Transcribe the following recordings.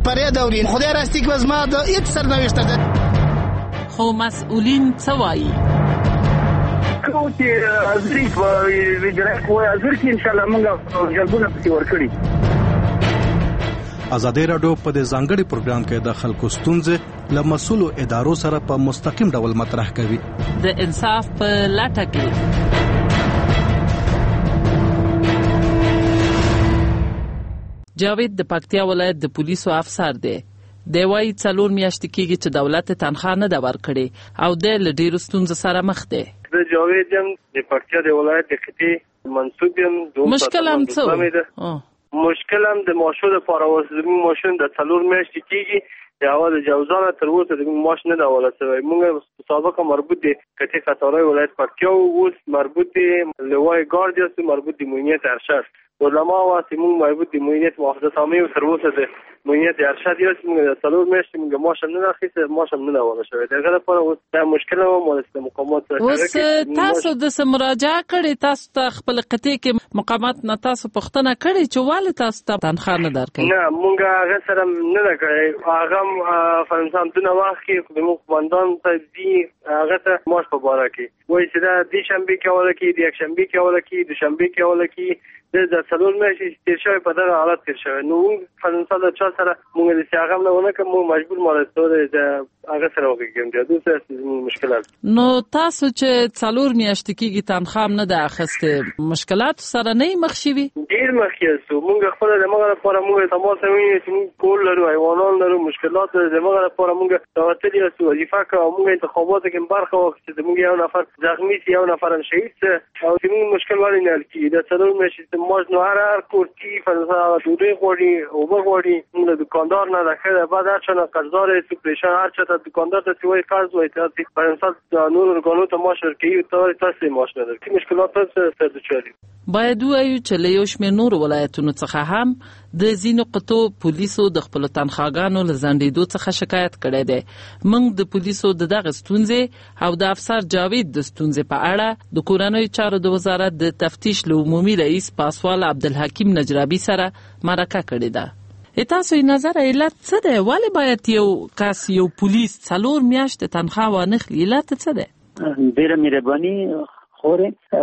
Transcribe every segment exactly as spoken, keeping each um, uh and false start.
فریاد اورین خدای راستی که زما د هیڅ سرنوشت ده. خو مسئولین څه وایي؟ کوم چې ازري په اجرا کوي ازر کې ان شاء الله موږ جلبونه پسې ورکړي. ازادي راډیو په دې ځانګړي پروګرام کې د خلکو ستونزې له مسؤلو ادارو سره په مستقیم ډول مطرح کوي. د انصاف په لټه کې جاوید د پکتیا ولایت د پولیسو افسر دی. دی وايي څلور میاشتې کېږي چې دولت تنخواه نه ده ورکړې او د له ډېرو ستونزو سره مخ دی. د جاوید یم د پکتیا د ولایت د خطې منصوب یم. مشکل هم څه مشکل هم د ماشو د پاراواز زمین ماشین د څلور میاشتې کېږي د هوا د جوزانه تر اوسه د ماش نه دا ولا سوی. موږ سابقه مربوط دي کته قطارای ولایت پکتیا او مربوط دي لوای ګاردیاس مربوط دي موینیت ارشد علماء واسي موږ مربوط دي موینیت محافظه عامه او تر اوسه د موینیت ارشد یې موږ د څلور میاشتې موږ ماش نه راخیسه ماش نه دا ولا سوی. دغه لپاره دا مشکل و مولسته مقامات اوس تاسو د مراجعه کړي تاسو ته خپل قطعي کې مقامات نه تاسو پوښتنه کړي چې والي تاسو ته تنخواه نه درکړي؟ نه موږ هغه سره نه کړی. هغه فرنسان دونه وخت کې د مقامدان ته دی هغه ته ماش په باره کې وایي چې دا د شنبه کې ولا کې د یک شنبه کې ولا کې د شنبه کې ولا کې د څلور میاشتې تیر شوی په دغه حالت تیر شوی. نو فرنسا د چا سره موږ د هغه نه ونه کوم مجبور مالستوره د هغه سره وکړم د دوه سره مشکلات. نو تاسو چې څلور میاشتې کېږي تنخواه نه ده اخیسته مشکلات سره نه مخ شوي؟ ډیر مخ کېږو. موږ خپل د مغه لپاره موږ تماس ویني چې موږ کول لرو حیوانات لرو مشکلات د مغه لپاره موږ توتلی او وظیفه کوو. موږ انتخابات کې برخه واخیسته چې موږ یو نفر زخمی شي یو نفر شهید او چې موږ مشکل ولی نه لکې د څلور میاشتې ماش نو هر هر کورتی فرنسا دوی غوړي او بغوړي موږ دکاندار نه راکړه بعد هر څنګه قرضدار سپریشن هر څه ته دکاندار ته وایي قرض وایي ته فرنسا نور ورګانو ته ماش ورکړي ته تاسو ماش نه درکې مشکلات څه څه چاري. باید وایو چې له یو شمېر نورو ولایتونو څخه هم د ځینو قطو پولیسو د خپلو تنخواګانو له ځنډېدو څخه شکایت کړی دی. موږ د پولیسو د دغه ستونزې او د افسر جاوید د ستونزې په اړه د کورنیو چارو د وزارت د تفتیش له عمومي رئیس پاسوال عبدالحکیم نجرابي سره مرکه کړې ده. تاسو یې نظر علت څه دی؟ ولې باید یو کس یو پولیس څلور میاشتې تنخواه وانخلي؟ علت څه دی؟ ډېره مهرباني خوره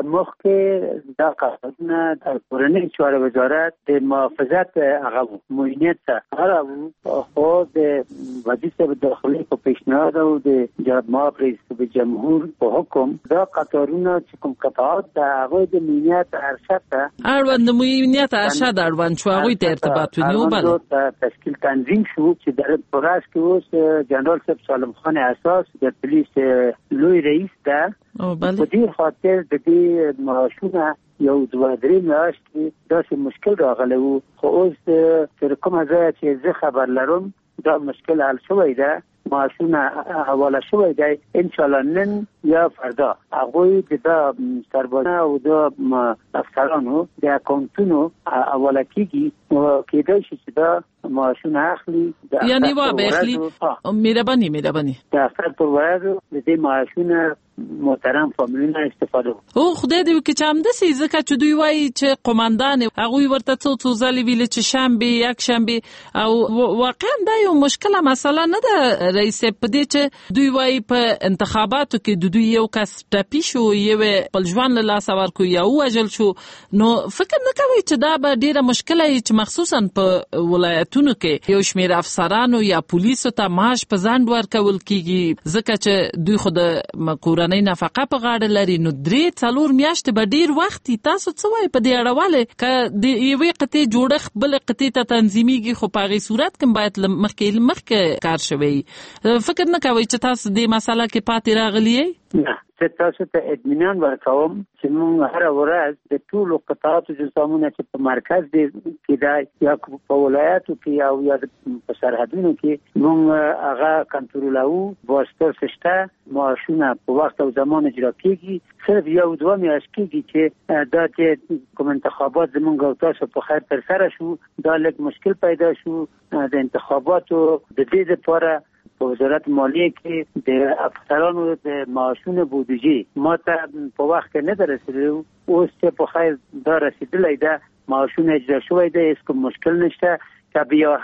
مخکې دا قانون د کورنیو چارو وزارت د محافظت هغه موینیت ته هغه خو د وزیر داخلي په پیشنهاد او د جمهور رئیس جمهور په حکم دا قطارونه چې کوم قطعات د هغه د موینیت ارشد ته اړوند د موینیت ارشد اړوند شو هغه ته ارتباط ونیو بل تشکیل تنظیم شو چې د پوراس کې اوس جنرال صاحب سالم خان اساس د پولیس لوی رئیس ده او بل په دې خاطر د دې معاشونه یو دوه درې میاشتې داسې مشکل راغلی و. خو اوس تر کومه ځایه چې زه خبر لرم دا مشکل حل شوی ده. معاشونه حواله شوی دی ان شاء الله نن یا فردا هغوی د سربازانو او د افسرانو د اکاونټونو حواله کیږي او کېدای شي چې دا معاشونه اخلي یعنی وا به اخلي مهرباني مهرباني د اثر پر ورځ د دې معاشونه محترم فامیلونه استفاده او خدای دې وکړي چې همداسې ځکه چې دوی وایي چې قوماندان هغوی ورته څو څو ځلې ویلي چې شنبې یک شنبې او واقعا دا یو مشکله مسله نه ده رئیس په دې چې دوی وایي په انتخاباتو کې د دوی یو کس ټپي شو یو خپل ژوند له لاسه ورکړو یا ووژل شو. نو فکر نه کوئ چې دا به ډېره مشکله وي چې مخصوصا په ولایتونو کې یو شمېر افسرانو یا پولیسو ته معاش په ځنډ ورکول کېږي ځکه چې دوی خو د کورنۍ نفقه په غاړه لري. نو درې څلور میاشتې به ډېر وخت تاسو څه وایي په دې اړه؟ ولې که د یوې قطعې جوړښت بلې قطعې ته تنظیمیږي خو په هغې صورت کې باید مخکې مخکې کار شوی. فکر نه کوئ چې تاسو دې مسله کې پاتې راغلی یې؟ نه زه تاسو ته اطمینان ورکوم چې موږ هره ورځ د ټولو قطعاتو جسامونه چې په مرکز کې دی یا په ولایاتو کې او یا په سرحدونو کې موږ هغه کنټرولوو. واسطه شته معاشونه په وخت او زمان اجرا کېږي. صرف یو دوه میاشتې کېږي چې دا چې کوم انتخابات زموږ او تاسو په خیر تر سره شو دا لږ مشکل پیدا شو. د انتخاباتو د دې لپاره په وزارت مالیه کې د افسرانو د معاشونو بودجه ما ته په وخت کې نه درسېدل. اوس چې په خیر دا رسیدلی ده معاشونه اجرا شوی دی هیڅ کوم مشکل نشته. که بیا هم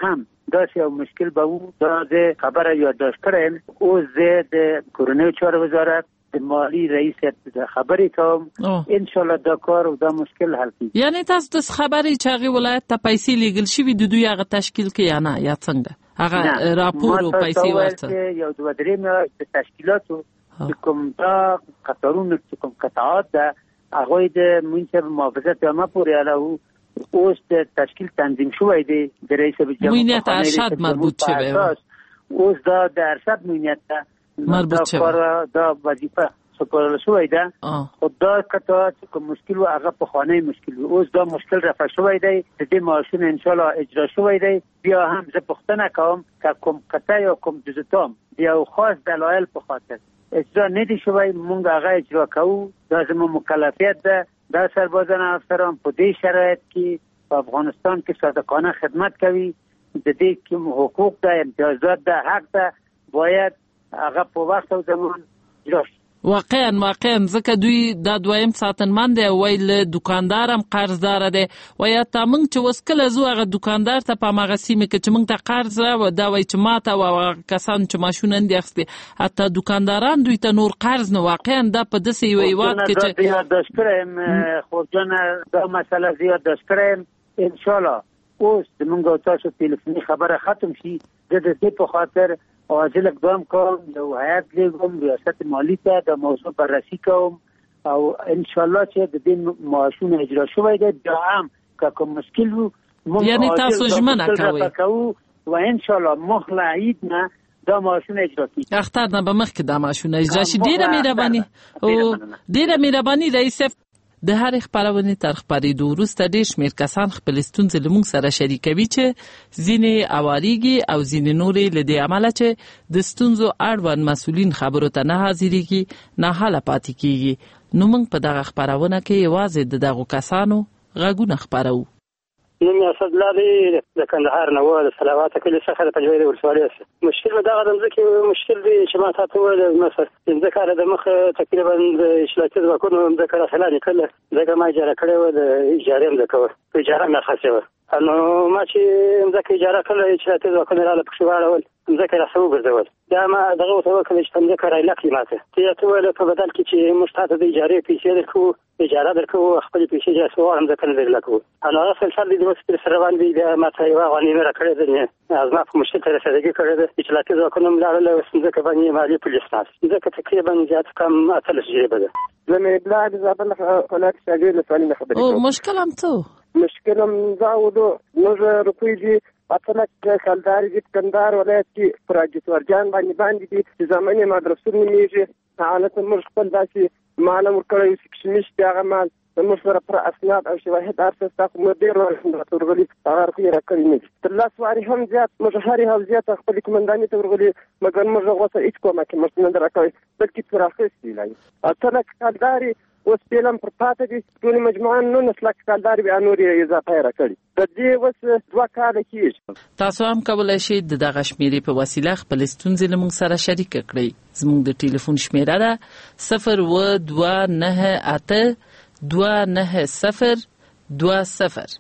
داسې یو مشکل به وو. دا د خبره یادداشت کړم. اوس زه د کورنیو چارو وزارت د مالی رئیس خبرې کوم. ان شاء الله دا کار او دا مشکل حل کیږي. یعنی تاسو د خبرې چې هغه ولایت ته پیسې لیږل شوي د دوی هغه تشکیل کې یا نه یا څنګه هغه راپور او پیسې ورته یو دوه درې میاشتې د تشکیلاتو کوم دا قطارونه کوم قطعات ده هغه د منشأ محافظت عامه پورې علاوه اوس د تشکیل تنظیم شوی دی د رئیس جمهور موینت ارشد مربوط شوی اوس دا د ارشد موینت ته مربوط شوی دا وظیفه سپارل شوی ده. خدای قطعات کوم مشکل و هغه په خانه مشکل و اوس دا مشکل رفع شوی دی. د دې ماشین ان شاء الله اجرا شوی دی. بیا هم زه پوښتنه کوم که کوم قطع یا کوم جزتام بیا خاص دلایل په خاطر اجرا نه دي شوی مونږ هغه اجرا کوو. دا زموږ مکلفیت ده. دا سربازان افسران په دې شرایط کې په افغانستان کې صادقانه خدمت کوي. د دې کوم حقوق ده امتیازات ده حق ده باید هغه په وخت او زمان اجرا شي. واقعا واقعا ځکه دوی دا دویم ساتنمند دی ویل دکاندار هم قرضدار دی ویا تا موږ چې وسکله زو هغه دکاندار ته په هغه سیمه کې چې موږ ته قرض را دا وای چې ماته او کسان چې ماشونه دي اخستي حتی دکانداران دوی ته نور قرض نه واقعا دا په دسې یو وخت کې چې زیات دشکرم خو جن دا مسله زیات دشکرم ان شاء الله اوس موږ تاسو ټلیفوني خبره ختم شي د دې په خاطر عاجل اقدام کوم. یو هیئت لیږم ریاست مالی ته د موضوع بررسي کوم او ان شاء الله چې د دې معاشونه اجرا شوی دی. بیا هم که کوم مشکل وو یعنی تاسو ژمنه کوئ و ان شاء الله مخله عید نه دا معاشونه اجرا کیږي. اختر نه به مخکې دا معاشونه اجرا شي. ډیره مهرباني او ډیره مهرباني رئیس. د هر خبرونه تر خبرېدو وروسته ډېر شمېر کسان خپل ستونزې له موږ سره شریکوي چې ځینې اواریږي او ځینې نورې له دې امله چې د ستونزو اړوند مسؤلین خبرو ته نه حاضرېږي نه حاله پاتې کېږي. نو موږ په دغه خبرونه کې یوازې د دغو کسانو غږونه خپروو. نوم یې اسد لاري د کندهار نه و د صلوات کلی څخه د پنجوي ولسوالۍ سره. مشکل به دغه د ځکه مشکل دی چې ما تاسو ول مثلا د کار د مخ تقریبا د اشلاکي ځواکونو د کار خلاني کله دغه ما اجاره کړې و د اجاره هم وکړ. اجاره نه خاصه و نو ما چې ځکه اجاره کړل اشلاکي ځواکونه را لپښواړول ځکه راسو ګرځول. دا ما دغه وته کله چې څنګه کارای لکه ماته ته ته ول په بدل کې چې مشتاته د اجاره پیسې درکو اجاره درکو خپل پیسې جاسو هم ځکه نه درلکو. انا اصل سر دې وسته سره باندې دا ما ته یو غنی مې را کړې ده از ما په مشکل سره سره کړې ده چې لاته ځکه نوم لاله ځکه باندې مالي پولیس ناس ځکه تقریبا زیات کم اتل شي بده. زمي بلاد زابل قناه شاګرد لسالي خبرې. او مشکل هم ته مشکلم دا ودو نو روپۍ دي اصلا کلدار دي کندهار ولایت کې پروجیکټ ورجان باندې باندې دي چې زمانه مدرسې نیږي حالت موږ خپل داسې معلوم کړی چې نشته هغه مال موږ سره پر اسناد او شواهد ارسل تاسو مو ډیر ورغلي هغه خو یې راکړی نه تر لاس واري هم زیات موږ هرې هم زیات خپل کومنداني ته ورغلي مګر موږ غوښه هیڅ کومه کې موږ نه راکوي بلکې تر اخر سیلای اصلا کلداري اوس پیلم پر پاتې دي ټول مجموعه نو نسلک کلدار بیا نور یې اضافه راکړي د دې اوس دوه کاله کېږي. تاسو هم کولای شئ د دغه شمیرې په وسیله خپل ستونزې له موږ سره شریک کړئ. زموږ د ټلیفون شمیره ده صفر و دوه نه اته دوه نه صفر دوه صفر.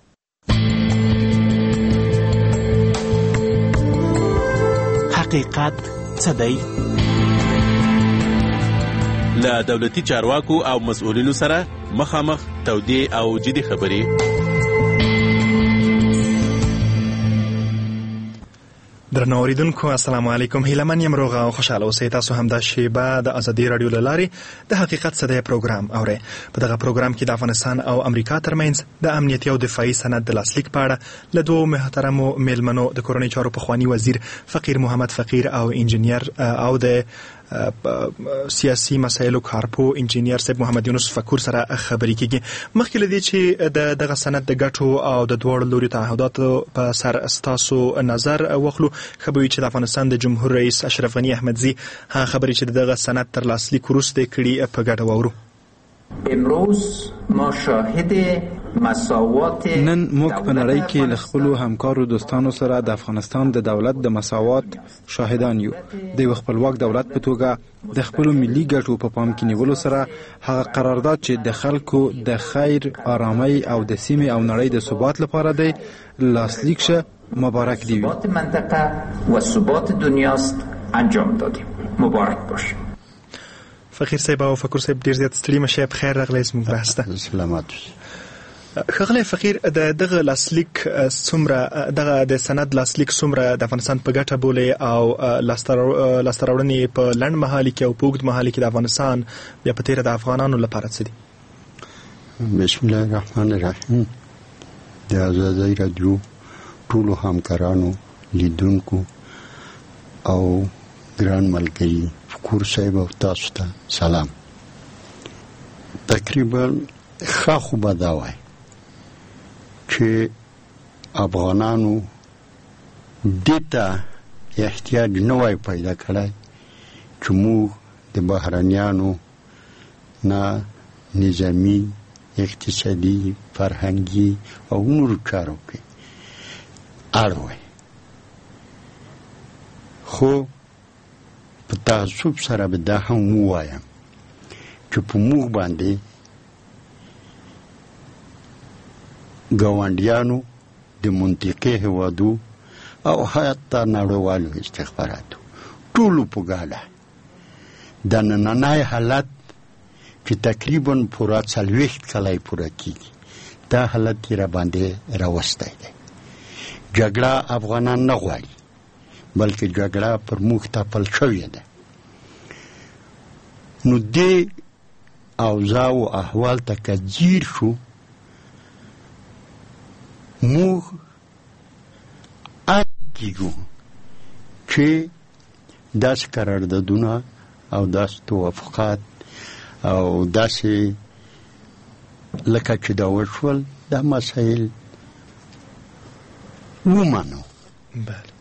حقیقت څه دی؟ له دولتي چارواکو او مسؤلینو سره مخامخ تودې او جدي خبرې. درنو اوریدونکو السلام علیکم. هیلمن یم روغه او خوشاله اوسئ. تاسو هم د شیبه د ازادي رادیو لارې د حقیقت څه دی پروګرام اورئ. په دغه پروګرام کې د افغانستان او امریکا ترمنځ د امنیتي او دفاعي سند د لاسلیک په اړه له دوه محترمو میلمنو د کورنۍ چارو پخوانی وزیر فقیر محمد فقیر او انجینیر او د سیاسي مسایلو کارپو انجینیر صاحب محمد یونس فقور سره خبرې کیږي. مخکې لدی چې د دغه سند د ګټو او د دوړ لوري تعهداتو په سر استاسو نظر واخلو خبرې چې د افغانستان د جمهور رئیس اشرف غنی احمدزي ها خبرې چې دغه سند تر لاسلیک وروسته کړي په ګډه وورو. امروز ما شاهد مساوات نن موږ په نړۍ کې له خپلو همکارو دوستانو سره د افغانستان د دولت د مساوات شاهدان یو. د یو خپلواک دولت په توګه د خپلو ملي ګټو په پام کې نیولو سره هغه قرارداد چې د خلکو د خیر، آرامۍ او د سیمې او نړۍ د ثبات لپاره دی لاسلیک شه مبارک دی. ثبات منطقه و ثبات دنیاست انجام دادیم. مبارک باشه. فقیر صاحب او فقیر صاحب ډیر زیات ستړي مشه. بخیر راغلی زموږ بحث ته. سلامات. ښاغلی فقیر، د دغه لاسلیک څومره دغه د سند لاسلیک څومره د افغانستان په ګټه بولي او لاسته راوړنې په لنډ مهال کې او په اوږد مهال کې د افغانستان یا په تیره د افغانانو لپاره څه دي؟ بسم الله الرحمن الرحیم. د آزادۍ رادیو ټولو همکارانو، لیدونکو او ګران ملګري فقیر صاحب او تاسو ته سلام. تقریبا ښه خو به دا وایي چې افغانانو دې ته احتیاج نه وای پیدا کړی چې موږ د بهرنیانو نه نظامي، اقتصادي، فرهنګي او نورو چارو کې اړ وای. خو په تعصب سره به دا هم ووایم چې په موږ باندې ګاونډیانو د منطقې هېوادو او حتی نړیوالو استخباراتو ټولو په ګاډه د نننی حالت چې تقریبا پوره څلوېښت کاله پوره کېږي، دا حالت یې را باندې راوستی دی. جګړه افغانان نه غواړي، بلکې جګړه پر موږ تپل شوې ده. نو دې اوضاع او احوال ته که ځیر شو، موږ اړ کېږو چې داسې قراردادونه او داسې توافقات او داسې لکه چې دا وشول دا مسایل ومنو. بله.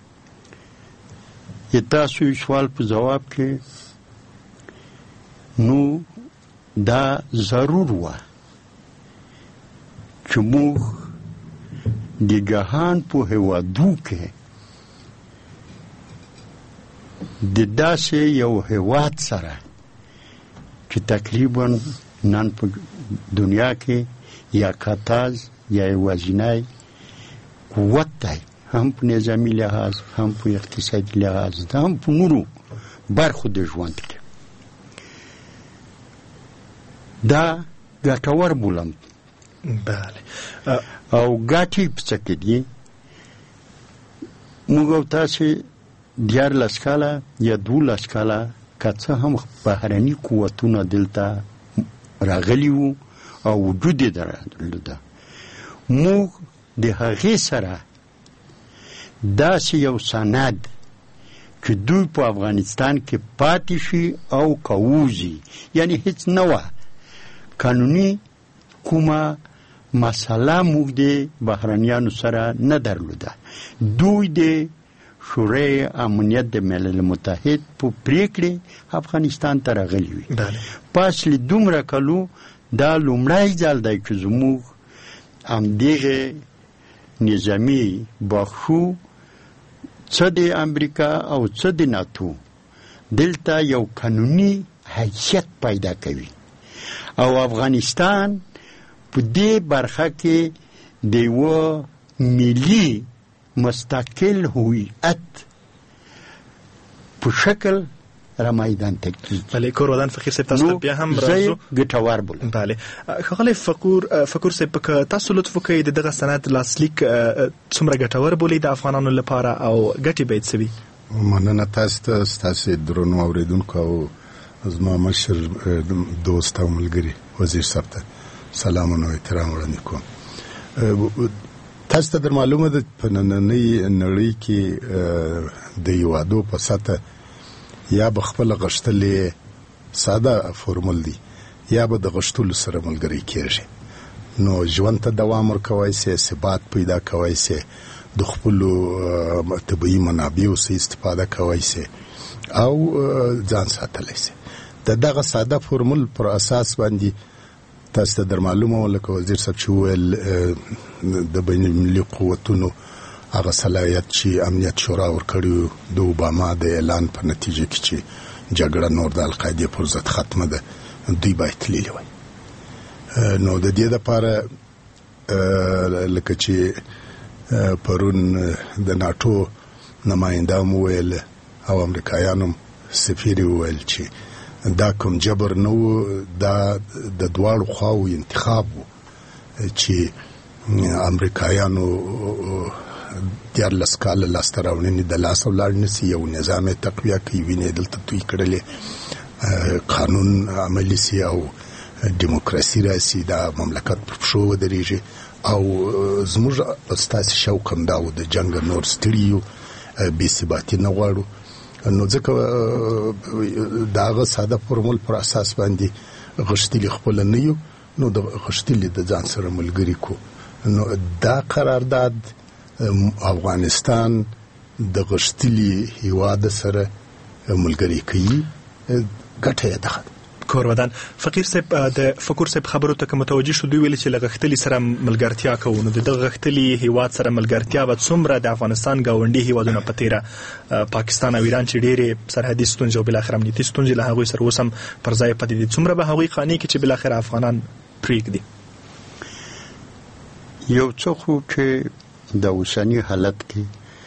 ی تاسو سوال په جواب کې نو دا ضرور و چې موږ د جهان په هېوادو کې د داسې یو هېواد سره چې تقریبا نن په دنیا کې یا کتاز یا یوازینی قوت دی، هم په نظامي لحاظ، هم په اقتصادي لحاظ، هم په نورو برخو د ژوند کې. دا ګټور بولم. بله. او ګټې په څه کې دي؟ موږ او تاسې دیارلس کاله یا دولس کاله که څه هم بهرني قوتونه دلته راغلي وو او وجود یې درلوده، موږ د هغې سره داسې یو سند چې دوی په افغانستان کې پاتې شي او که ووځي، یعنی هیڅ نه وه قانوني کومه مسله موږ د بهرنیانو سره نه درلوده. دوی د شورای امنیت د ملل متحد په پریکړې افغانستان ته راغلي وي. پس له دومره کلو دا لومړی ځل دی چې زموږ همدغه نظامي بخشو څه د امریکا او څه د ناتو دلته یو قانوني حیثیت پیدا کوي او افغانستان په دې برخه کې د یوه ملي مستقل هویت په شکل را میدان ته کېږي. بله. کور ودان فقیر صاحب تاسو بیا هم راځو ګټور بولم. بله. ښاغلی فقیر فقیر صاحب که تاسو لطف وکړئ د دغه سند لاسلیک څومره ګټور بولئ د افغانانو لپاره او ګټې به یې څه وي؟ مننه تاسو ته، ستاسې درنو اورېدونکو او زما مشر دوست او ملګري وزیر صاحب ته سلامونه او احترام وړاندې کوم. تاسو ته در معلومه ده په نننۍ نړۍ کې د هېوادو په سطح یا به خپله غښتلې ساده فورمول دی یا به د غښتلو سره ملګری کېږي. نو ژوند ته دوام ورکوی سي، ثبات پیدا کوی سي، د خپلو طبیعي منابعو څخه استفاده کوی سي او ځان ساتلی سي. د دغه ساده فورمول پر اساس باندې تاسو ته در معلومه لکه وزیر صاحب چې وویل د بین المللي قوتونو هغه صلاحیت چې امنیت شورا ورکړی د اوباما د اعلان په نتیجه کې چې جګړه نور د القاعدې پر ضد ختمه ده، دوی باید تللي وای. نو د دې دپاره لکه چې پرون د ناتو نماینده مو ویل او امریکایانو سفیر ویل چې دا کوم جبر نو دا د دواړو خواو انتخاب وو چې امریکایانو دیارلس کاله لاسته راوړنې د لاس ولاړ نسی یو نظام تقویه کوي وینې دلته توی کړلې قانون عملی سی او دیموکراسي راسي دا مملکت پر پښو ودرېږي او زموږ ستاسې شوق هم دا و د جنګ نور ستړي یو بې ثباتي نه غواړو نو ځکه د هغه ساده فورمول پر اساس باندې غښتلي خپله نه یو نو د غښتلي د ځان سره ملګري کو نو دا قرارداد افغانستان د غښتلي هیواد سره ملګري کوي ګټه یې ده کورودان فقیر صاحب د فکر صاحب خبرو ته متوجه شو دوی ویل چې لغښتلی سره ملګرتیا کوو نو د غښتلی هیواد سره ملګرتیا به څومره د افغانستان گاونډي هیوادونو په تیره پاکستان او ایران چې ډېرې سرحدي ستونزې او بالاخره امنیتي ستونزې له هغوی سره اوس هم پر ځای پاتې دي څومره به هغوی قانع کړي چې بالاخره افغانان پرېږدي یو څه خو چې د اوسني حالت کې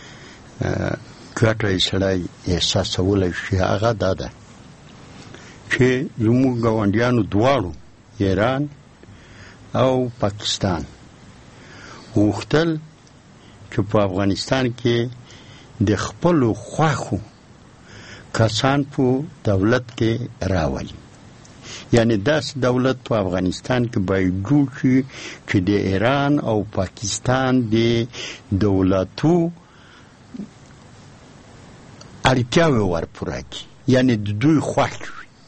ګټه یې سړی احساسولی شي هغه دا ده چې زموږ ګاونډیانو دواړو ایران او پاکستان غوښتل چې په افغانستان کې د خپلو خوښو کسان په دولت کې راولي یعنی داسې دولت په افغانستان کې باید جوړ شي چې د ایران او پاکستان د دولتو اړتیاوې ورپوره کړي یعنی د دوی خوښ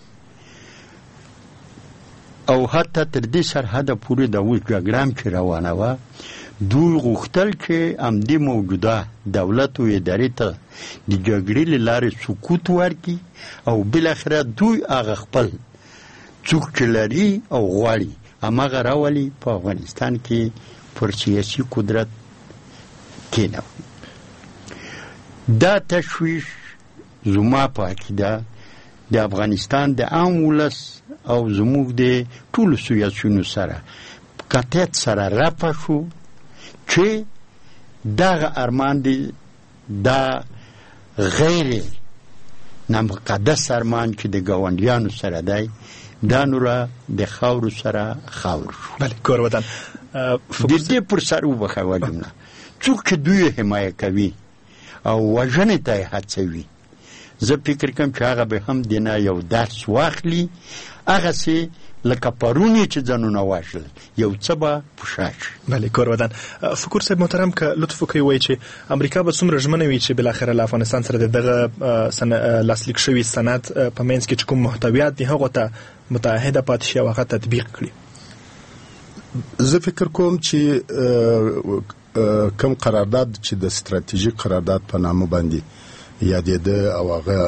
او حتی تر دې سرحده پورې د اوس جګړه هم چې روانه وه دوی غوښتل چې همدې موجوده دولت او ادارې ته د جګړې له لارې سقوط ورکړي او بالاخره دوی هغه خپل څوک چې لري او غواړي هماغه راولي په افغانستان کې پر سیاسي قدرت کېنوي دا تشویش زما په عقیده د افغانستان د عام ولس او زموږ د ټولو سیاسیونو سره قطعیت سره رفع شو چې دغه ارمان دی دا غیر نامقدس ارمان چې د ګاونډیانو سره دی دا نوره د خاورو سره خاور شو بله کورودان د دې پر سر وبخه وجمله څوک چې دوی حمایه کوي او وژنې ته یې هڅوي زه فکر کوم چې هغه به هم دینه یو درس واخلي هغسې لکه پرونی چې ځانونه واشل یو څه به پوښا شي بله کورودان فکر صاحب محترم که لطف وکړئ وایي چې امریکا به څومره ژمنه وي چې بالاخره له افغانستان سره د دغه لاسلیک شوي سند په منځ کې چې کوم محتویات دي هغو ته متعهده پاتې شي او هغه تطبیق کړي زه فکر کوم چې کوم قرارداد چې د ستراتیژیک قرارداد په نامه باندې یادېده او هغه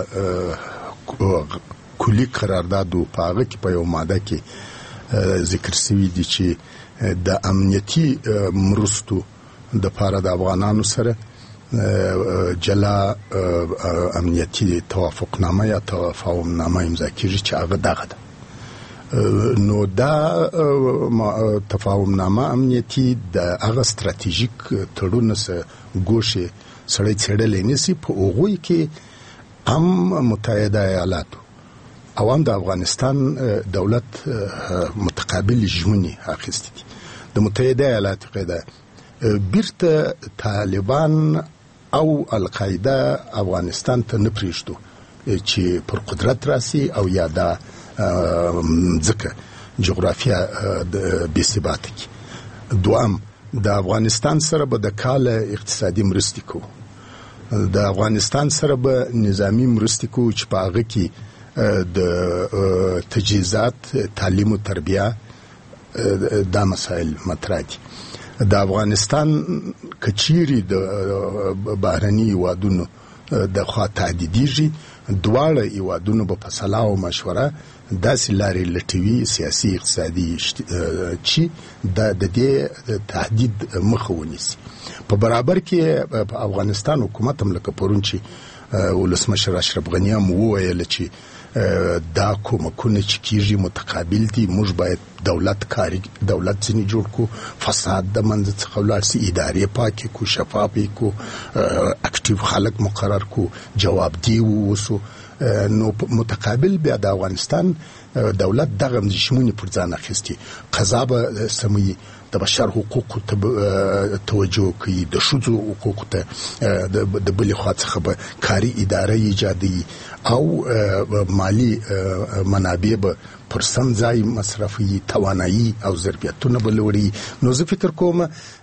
کلی قرارداد و په هغه کې په یو ماده کې ذکر شوي دي چې د امنیتي مرستو دپاره د افغانانو سره جلا امنیتي توافقنامه یا تفاهمنامه امضا کېږي چې هغه دغه ده نو دا تفاهمنامه امنیتي د هغه ستراتیژیک تړون سره ګوشې سړی څېړلی نیسي په هغوی کې هم متحده ایالاتو او هم د افغانستان دولت متقابل ژمنې اخیستې دي د متحده ایالاتو قاعده بیرته طالبان او القاعده افغانستان ته نه پرېږدو چې پر قدرت راسي او یا دا ځکه جغرافیا بې ثباته کړي دوام د افغانستان سره به د کاله اقتصادي مرستې کوو د افغانستان سره به نظامی مرستې کوو چې په هغه کې د تجهیزات تعلیم و تربیه دا مسائل مطرح دي د افغانستان کچيري د بهرني هیوادونو د خوا تعدیدیږي دواړه هیوادونو به په صلاح او مشوره داسې لارې لټوي سیاسي اقتصادي چې د دې تهدید مخه ونیسي په برابر کې په افغانستان حکومت هم لکه پرون چې ولسمشر اشرف غنی هم وویل چې دا کومکونه چې کیږي متقابل دي. موږ باید دولت کاری دولت ځنی جوړ کو، فساد د منځ څخه ولاړ سي، ادارې پاکې کو، شفافې کو، اکټیو خلک مقرر کو، جوابدي ووسو. نو متقابل بیا د افغانستان دولت دغه مشمونی پر ځان اخیستي، قضا به سموي، د بشر حقوقو ته توجه کوي، د ښځو حقوقو ته د بلې خوا څخه به کاري اداره ایجادوي او مالی منابع به پر سم ځای مصرفي، توانایي او ظرفیتونه به لوړي. نو زه فکر کوم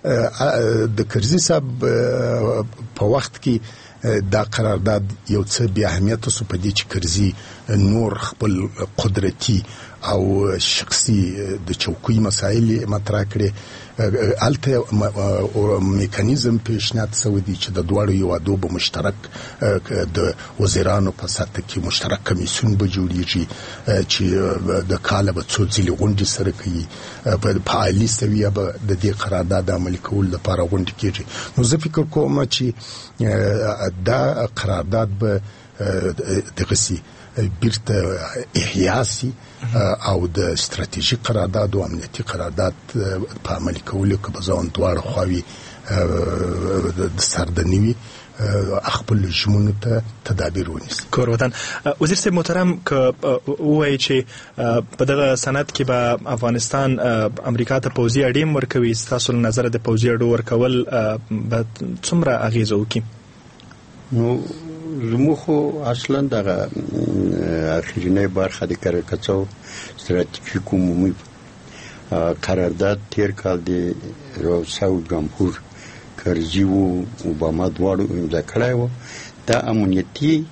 د کرزي صاحب په وخت کې دا قرارداد یو څه بیا اهمیت وسو په دې چې کرزي نور خپل قدرتي او شخصي د چوکۍ مسایل مطرح کړي. الته میکانیزم پیشنهاد شوی دی چې د دوړو یو ادوب مشترک د وزیرانو په سطح کې مشترک کمیسیون به جوړیږي چې د کاله به څو ځلې غونډې سره کوي، په فعالي سویه به د دې قرارداد عملي کول لپاره غونډې کېږي. نو زه فکر کوم چې دا قرارداد به دغه سي بیرته احیا سي او د استراتیژیک قرارداد او امنیتي قرارداد په عملي کولو کې به ځان دواړه خواوې د سردنوي خپل ژمنو ته تدابیر ونیسي. کور وطن وزیر صاحب محترم که وایي چې په دغه سند کې به افغانستان امریکا ته پوځي اډې ورکوي، ستاسو له نظره د پوځي اډو ورکول به څومره اغیزه وکړي؟ نو زموږ خو اصلا دغه اخرینۍ برخه د کرکڅو ستراتیژیک عمومي قرارداد تیر کال د روساو جمهور کرزي و اوباما دواړو امضا کړی و. دا امنیتي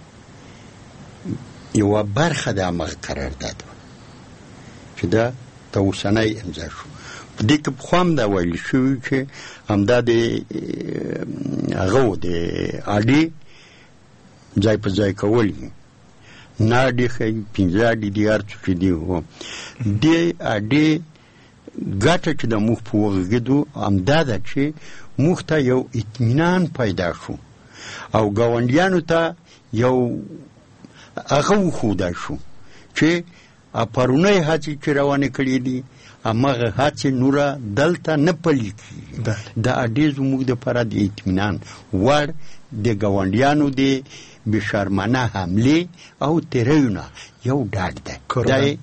یوه برخه د همغه قرارداد و چې دا د اوسنی امضا شو. په دې کې پخوا هم دا ویل شوي چې همدا د هغه د اډې ځای په ځای کول نه اډې ښایي پنځه اډې دي هر څه چې دي و دې اډې ګټه چې د موږ په وغږېدو همدا ده چې موږ ته یو اطمینان پیدا شو او ګاونډیانو ته یو هغه وښودل شو چې پرونی هڅې چې روانې کړي دي همغه هڅې نوره دلته نه پلي کېږي. دا اډې زموږ دپاره د اطمینان وړ د ګاونډیانو د بشرمانه حملې او تیریونه یو ډاډ ده. دا یې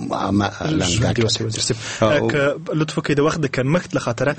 که لطف وکړئ د وخت د کمښت له خاطره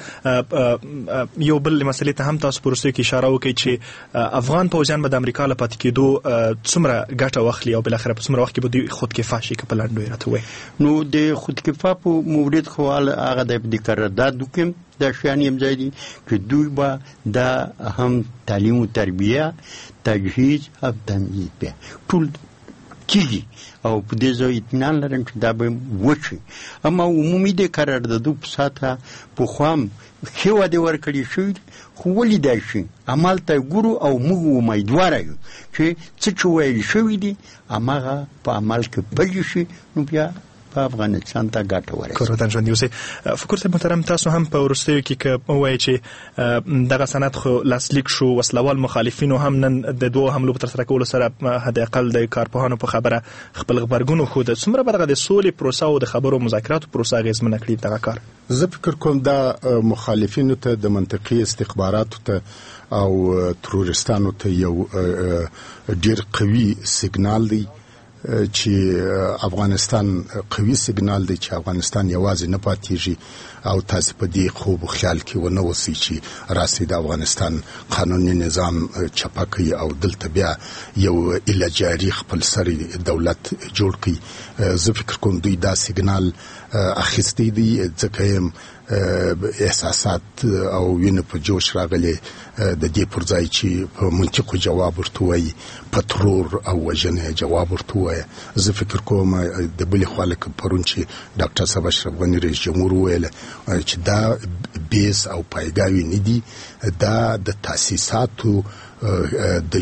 یو بل مسلې ته هم تاسو په وروستیو کې اشاره وکړئ چې افغان پوځیان به د امریکا له پاتې کېدو څومره ګټه واخلي او بالاخره په څومره وخت کې به دوی خودکفا شي، که په لنډو یې راته ووایي. نو د خودکفا په مورد خو هغه د قرارداد کې دا شیان یم ځای دي چې دوی به دا هم تعلیم و تربیه، تجهیز او تمهید به ټول کیږي او په دې ځای اطمینان لرم چې دا به وشي. اما عمومي د قراردادو په ساته پخوا هم ښې وعدې ورکړې شوي خو ولیدای شي عمل ته ګورو او موږ امیدواره یو چې څه چې ویل شوي دي هماغه په عمل کې پلي شي، نو بیا په افغانستان ته ګټه ورسي. کور وطن ژوندي اوسئ. فکر صاحب محترم، تاسو هم په وروستیو کې که ووایئ چې دغه سند خو لاسلیک شو، وسلوال مخالفینو هم نن د دوو حملو په ترسره کولو سره حداقل د کارپوهانو په خبره خپل غبرګون وښوده. څومره به دغه د سولې پروسه او د خبرو مذاکراتو پروسه اغېزمنه کړي دغه کار؟ زه فکر کوم دا مخالفینو ته د منطقي استخباراتو ته او ترورستانو ته یو ډیر قوي سیګنال دی چې افغانستان قوي سیګنال دی چې افغانستان یوازې نه پاتېږي او تاسو په دې خوب خیال کې ونه اوسئ چې راسي د افغانستان قانوني نظام چپکي او دلته بیا یو الجاري خپل سری دولت جوړ کړي. زه فکر کوم دوی دا سیګنال اخیستی دی ځکه احساسات او وینه په جوش راغلي د دې پر ځای چې په منطقي جواب ورته وایي، په ترور او وژنې جواب ورته وایي. زه فکر کوم د بلې خوا لکه پرون چې ډاکټر صاحب اشرف غني رئیس جمهور وویل چې دا بیس او پایګاوي نه دي، دا د تاسیساتو د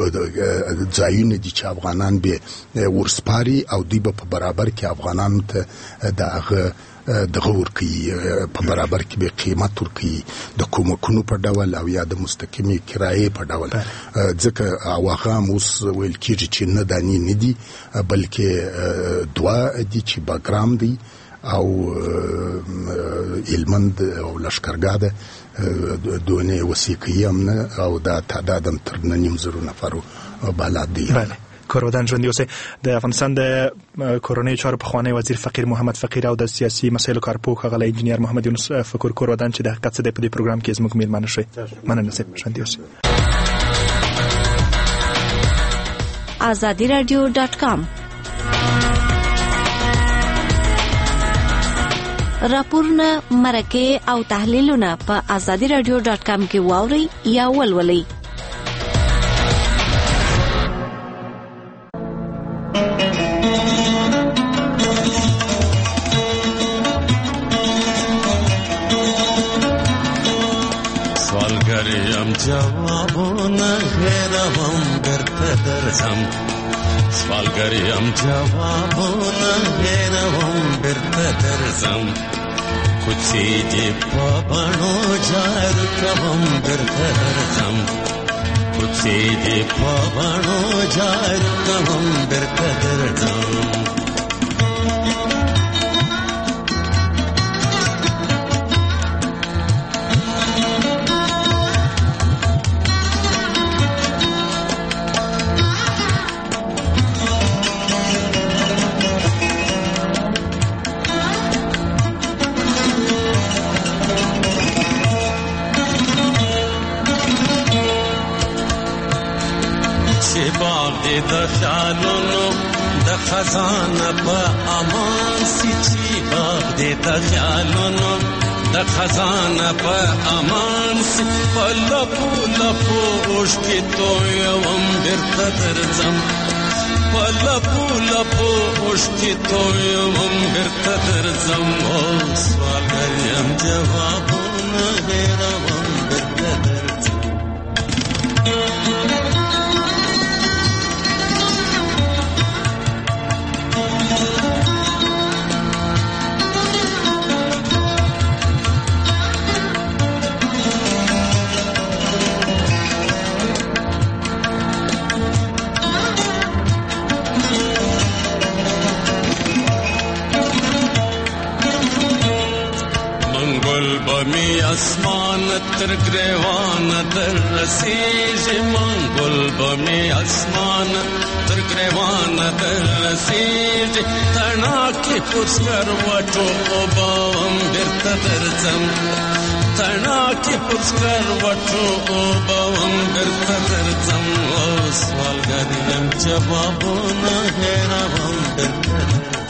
ځایونه دي چې افغانان به ورسپاري او دوی به په برابر کې افغانانو ته د هغه دغه ورکي په برابر کې به قیمت ورکي د کومکونو په ډول او یا د مستقیمي کرایې په ډول ځکه هغه اوس ویل کېږي چې نه دانی نه دي بلکې دوا دي چې باګرام دي او هلمند او لښکرګاه ده دونه وثیقې هم نه او دا تعداد هم تر نیم زرو نفرو بالاد دی. بله کورودان ژوندي اوسئ. د افغانستان د کورنیو چارو پخوانی وزیر فقیر محمد فقیر او د سیاسي مسایلو کارپوه ښاغلی انجینیر محمد یونس فکر کورودان چې د حقیقت څه دی په دې پروګرام کې زموږ میلمانه شوي. مننه صاحب، ژوندي اوسئ. آزادی رادیو ډاټ کام راپورونه، مرکې او تحلیلونه په آزادی رادیو ډاټ کام کې واورئ یا ولولئ. سوالگریم جوابونه هیروم برته درځم، سوالگریم جوابونه هیروم برته درځم، کوڅې دې په بڼو جارو کوم برته درځم، کوڅې دې په بڼو جارو کوم برته درځم. د خیالونو د خزانه په امان سي، چې باغ دې د خیالونو د خزانه په امان سي، په لپو لپو اوښکې تویوم بیرته درځم، په لپو لپو اوښکې تویوم بیرته درځم. او سوالګر یم جوابونه هېروم بیرته درځم. بمی اسمان تر گریوان در رسیږي، منګل بمی اسمان تر گریوان در رسیږي، تڼاکې پسکر وټو اوبوم بیرته درځم، تڼاکې پسکر وټو اوبوم بیرته درځم. او سوالګر یم جوابونه هېروم بیرته درځم.